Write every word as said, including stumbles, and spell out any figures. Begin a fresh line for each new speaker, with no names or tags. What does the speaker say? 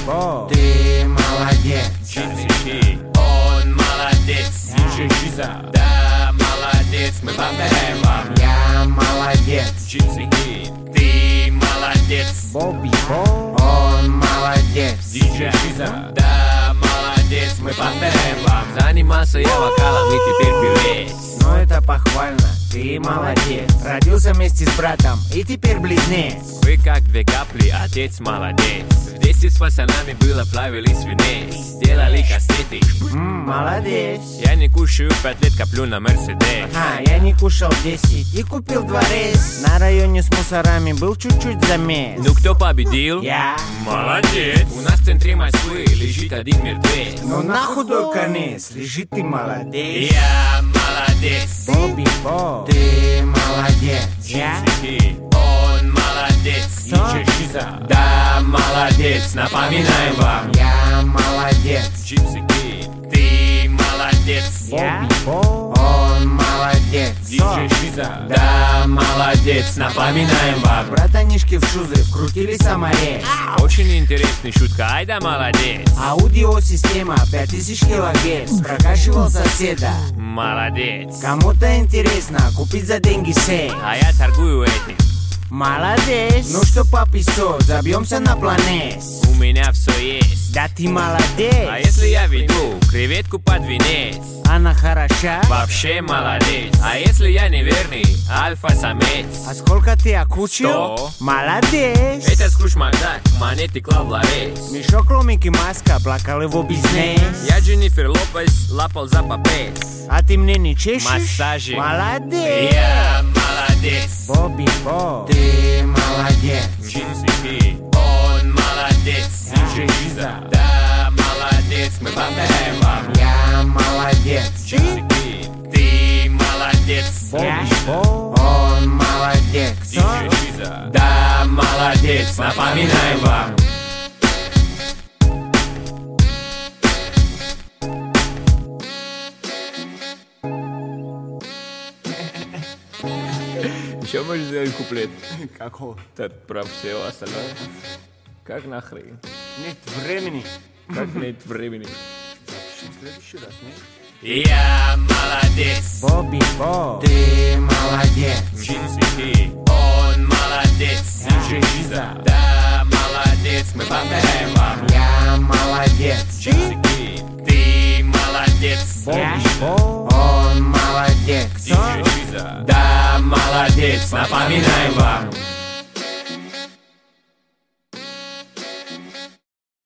Бо, ты молодец.
Чипсики, он молодец. Диджей Жиза, да, молодец. Мы повторяем вам.
Я молодец.
Чипсики, ты молодец.
Бобби Бо, он молодец.
Диджей Жиза, да, молодец. Мы повторяем вам. Занимался я вокалом и теперь певец.
Но это похвально, ты молодец. Родился вместе с братом и теперь близнец.
Вы как две капли, отец молодец. В детстве с пацанами было, плавили свинец. Делали кассеты.
Ммм, молодец.
Я не кушаю пять лет, коплю на Мерседес.
А, я не кушал десять и купил дворец. На районе с мусорами был чуть-чуть замес.
Ну кто победил?
Я.
Молодец. У нас в центре Москвы лежит один мертвец.
Но на худой конец лежит ты молодец.
Я молодец.
Бобби Бо, ты молодец. Я.
Чипсики, он молодец. Диджей Жиза, да, молодец. Напоминаем вам.
Я молодец.
Чипсики, ты молодец.
Бобби Бо, он молодец.
Диджей Жиза, да, молодец. Напоминаем вам.
Братанишки в шузы вкрутили саморез.
Очень интересная шутка, ай да молодец.
Аудиосистема пять тысяч килогерц. Прокачивал соседа.
Молодец.
Кому-то интересно купить за деньги сейф.
А я торгую этим.
Молодец. Ну что, паписо, забьемся на планет.
У меня все есть.
Да ты молодец.
А если я веду креветку под венец?
Она хороша.
Вообще молодец. А если я неверный альфа-самец?
А сколько ты окучил?
Сто.
Молодец.
Это Скрудж Макдак, монеты клал в ларец.
Мешок, ломик и маска, плакал его бизнес.
Я Дженнифер Лопес, лапал за попец.
А ты мне не чешешь?
Массажи.
Молодец.
Я молодец.
Бобби Бо, ты молодец.
Чипсики, он молодец. Диджей Жиза, да, молодец. Мы повторяем вам.
Я молодец.
Чипсики, ты молодец.
Бобби Бо, он молодец.
Диджей Жиза, да, молодец. Напоминаем вам. Еще можешь сделать куплет?
Какого?
Тот про все остальное. Как нахрен?
Нет времени.
Как нет времени?
Запишем в следующий раз, нет?
Я молодец.
Бобби Бо, ты молодец.
Чипсики, он молодец. Диджей Жиза, да, молодец. Мы повторяем вам.
Я молодец.
Чипсики, ты молодец.
Бобби Бо, он молодец.
Диджей Жиза, да, молодец. Напоминаем вам.